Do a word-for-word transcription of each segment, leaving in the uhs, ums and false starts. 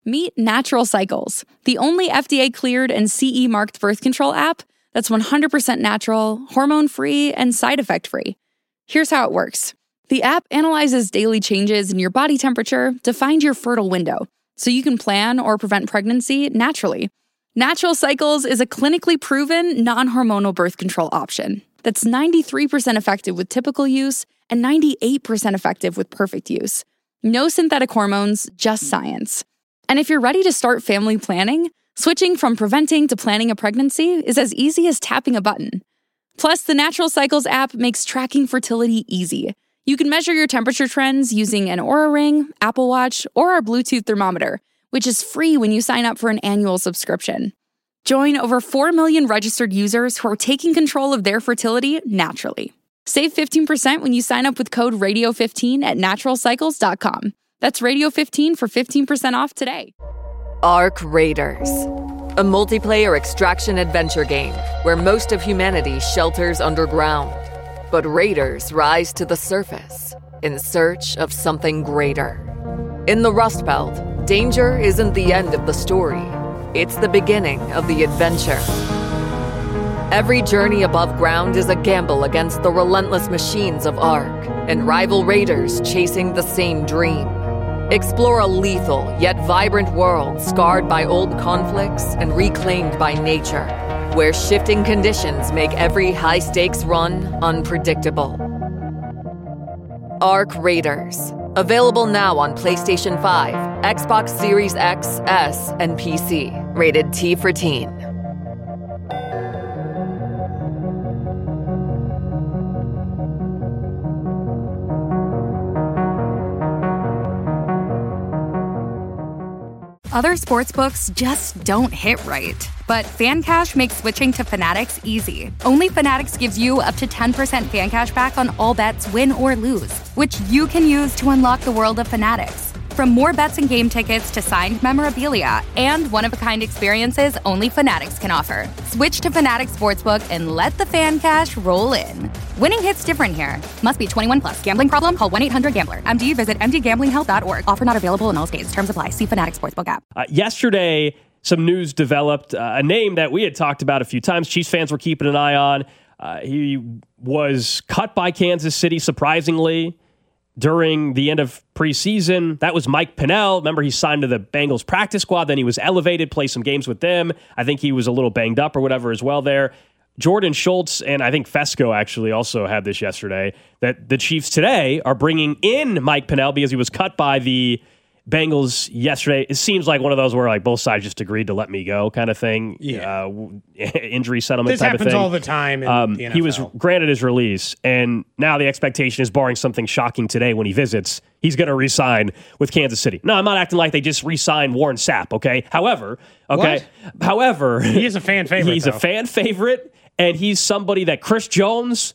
Meet Natural Cycles, the only F D A-cleared and C E-marked birth control app that's one hundred percent natural, hormone-free, and side effect-free. Here's how it works. The app analyzes daily changes in your body temperature to find your fertile window, so you can plan or prevent pregnancy naturally. Natural Cycles is a clinically proven, non-hormonal birth control option that's ninety-three percent effective with typical use and ninety-eight percent effective with perfect use. No synthetic hormones, just science. And if you're ready to start family planning, switching from preventing to planning a pregnancy is as easy as tapping a button. Plus, the Natural Cycles app makes tracking fertility easy. You can measure your temperature trends using an Oura Ring, Apple Watch, or our Bluetooth thermometer, which is free when you sign up for an annual subscription. Join over four million registered users who are taking control of their fertility naturally. Save fifteen percent when you sign up with code radio fifteen at natural cycles dot com. That's radio fifteen for fifteen percent off today. Ark Raiders, a multiplayer extraction adventure game where most of humanity shelters underground. But raiders rise to the surface in search of something greater. In the Rust Belt, danger isn't the end of the story. It's the beginning of the adventure. Every journey above ground is a gamble against the relentless machines of Ark and rival raiders chasing the same dream. Explore a lethal yet vibrant world scarred by old conflicts and reclaimed by nature, where shifting conditions make every high-stakes run unpredictable. Ark Raiders. Available now on PlayStation five, Xbox Series X, S, and P C. Rated T for Teen. Other sportsbooks just don't hit right. But FanCash makes switching to Fanatics easy. Only Fanatics gives you up to ten percent FanCash back on all bets, win or lose, which you can use to unlock the world of Fanatics. From more bets and game tickets to signed memorabilia and one-of-a-kind experiences only Fanatics can offer. Switch to Fanatics Sportsbook and let the FanCash roll in. Winning hits different here. Must be twenty-one plus. Gambling problem? Call one eight hundred gambler. M D visit m d gambling health dot org. Offer not available in all states. Terms apply. See Fanatics Sportsbook app. Uh, yesterday, some news developed. Uh, a name that we had talked about a few times. Chiefs fans were keeping an eye on. Uh, he was cut by Kansas City, surprisingly, during the end of preseason. That was Mike Pennel. Remember, he signed to the Bengals practice squad. Then he was elevated, played some games with them. I think he was a little banged up or whatever as well there. Jordan Schultz and I think Fesco actually also had this yesterday, that the Chiefs today are bringing in Mike Pennel because he was cut by the Bengals yesterday. It seems like one of those where like both sides just agreed to let me go kind of thing. Yeah. Uh, injury settlement this type of thing. This happens all the time in um, the N F L. He was granted his release, and now the expectation is, barring something shocking today when he visits, he's going to re-sign with Kansas City. No, I'm not acting like they just re-signed Warren Sapp, okay? However, okay? What? However, he is a fan favorite, He's though. a fan favorite, and he's somebody that Chris Jones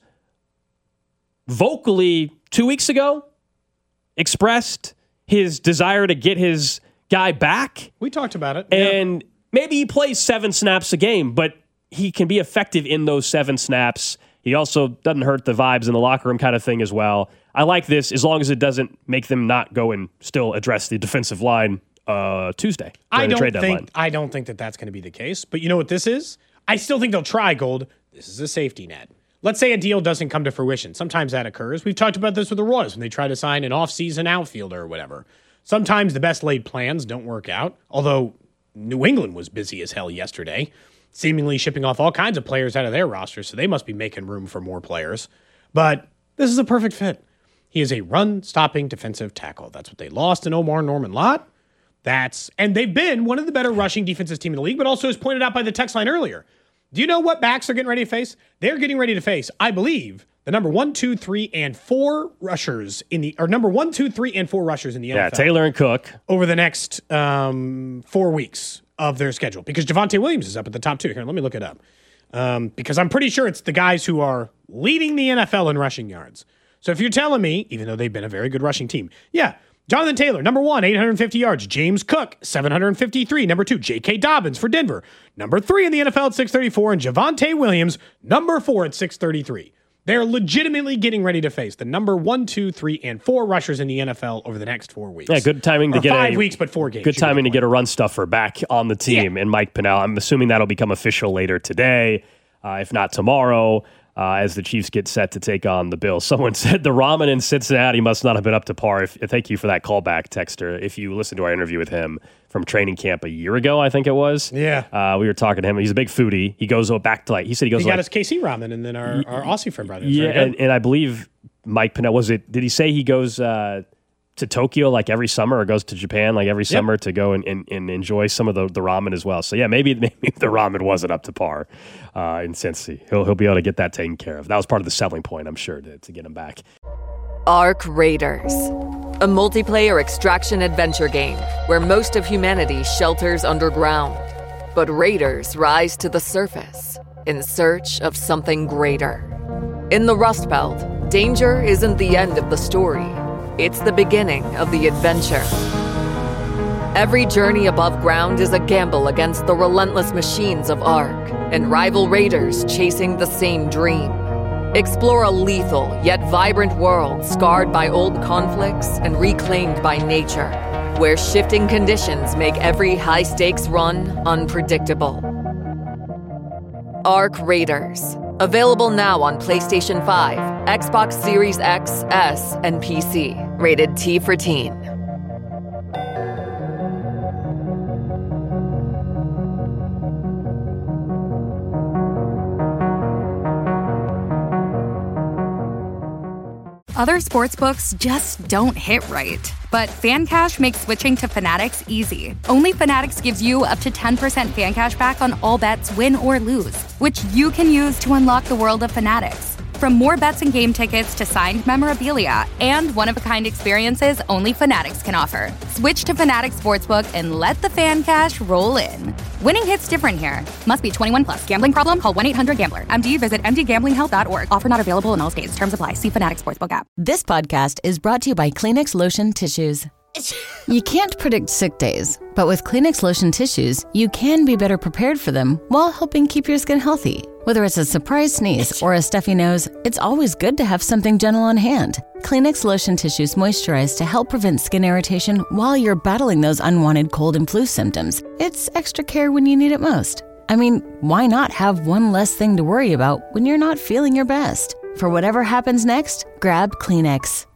vocally two weeks ago expressed his desire to get his guy back. We talked about it. And yeah. maybe he plays seven snaps a game, but he can be effective in those seven snaps. He also doesn't hurt the vibes in the locker room kind of thing as well. I like this as long as it doesn't make them not go and still address the defensive line uh, Tuesday. I don't trade think deadline. I don't think that that's going to be the case. But you know what this is? I still think they'll try, Gold. This is a safety net. Let's say a deal doesn't come to fruition. Sometimes that occurs. We've talked about this with the Royals when they try to sign an off-season outfielder or whatever. Sometimes the best laid plans don't work out, although New England was busy as hell yesterday, seemingly shipping off all kinds of players out of their roster, so they must be making room for more players. But this is a perfect fit. He is a run-stopping defensive tackle. That's what they lost in Omar Norman Lott. That's and they've been one of the better rushing defensive team in the league, but also as pointed out by the text line earlier. Do you know what backs are getting ready to face? They're getting ready to face, I believe, the number one, two, three, and four rushers in the or number one, two, three, and four rushers in the N F L. Yeah, Taylor and Cook over the next um, four weeks of their schedule, because Javonte Williams is up at the top two. Here, let me look it up, um, because I'm pretty sure it's the guys who are leading the N F L in rushing yards. So if you're telling me, even though they've been a very good rushing team, yeah. Jonathan Taylor, number one, eight hundred fifty yards. James Cook, seven hundred fifty-three. Number two, J K. Dobbins for Denver. Number three in the N F L at six thirty-four. And Javonte Williams, number four at six thirty-three. They're legitimately getting ready to face the number one, two, three, and four rushers in the N F L over the next four weeks. Yeah, good timing to or get five a, weeks, but four games. Good timing to get a run stuffer back on the team, yeah. and Mike Pennel. I'm assuming that'll become official later today, uh, if not tomorrow, uh, as the Chiefs get set to take on the Bills. Someone said the ramen in Cincinnati must not have been up to par. If, thank you for that callback, Texter. If you listened to our interview with him from training camp a year ago, I think it was. Yeah. Uh, we were talking to him. He's a big foodie. He goes back to like, he said he goes he got like, his K C ramen and then our, our Aussie friend brothers. Yeah, and, and I believe Mike Pennel, was it, did he say he goes uh, to Tokyo like every summer or goes to Japan like every summer yep. to go and, and, and enjoy some of the, the ramen as well? So yeah, maybe maybe the ramen wasn't up to par uh, in Cincy. He'll, he'll be able to get that taken care of. That was part of the selling point, I'm sure, to, to get him back. Ark Raiders, a multiplayer extraction adventure game where most of humanity shelters underground, but raiders rise to the surface in search of something greater. In the Rust Belt, danger isn't the end of the story. It's the beginning of the adventure. Every journey above ground is a gamble against the relentless machines of Ark and rival raiders chasing the same dream. Explore a lethal yet vibrant world scarred by old conflicts and reclaimed by nature, where shifting conditions make every high-stakes run unpredictable. Ark Raiders. Available now on PlayStation five, Xbox Series X, S, and P C. Rated T for Teen. Other sportsbooks just don't hit right. But FanCash makes switching to Fanatics easy. Only Fanatics gives you up to ten percent fan cash back on all bets, win or lose, which you can use to unlock the world of Fanatics. From more bets and game tickets to signed memorabilia and one-of-a-kind experiences only Fanatics can offer. Switch to Fanatics Sportsbook and let the fan cash roll in. Winning hits different here. Must be twenty-one plus. Gambling problem? Call one eight hundred gambler. M D, visit m d gambling help dot org. Offer not available in all states. Terms apply. See Fanatics Sportsbook app. This podcast is brought to you by Kleenex Lotion Tissues. You can't predict sick days, but with Kleenex Lotion Tissues, you can be better prepared for them while helping keep your skin healthy. Whether it's a surprise sneeze or a stuffy nose, it's always good to have something gentle on hand. Kleenex Lotion Tissues moisturize to help prevent skin irritation while you're battling those unwanted cold and flu symptoms. It's extra care when you need it most. I mean, why not have one less thing to worry about when you're not feeling your best? For whatever happens next, grab Kleenex.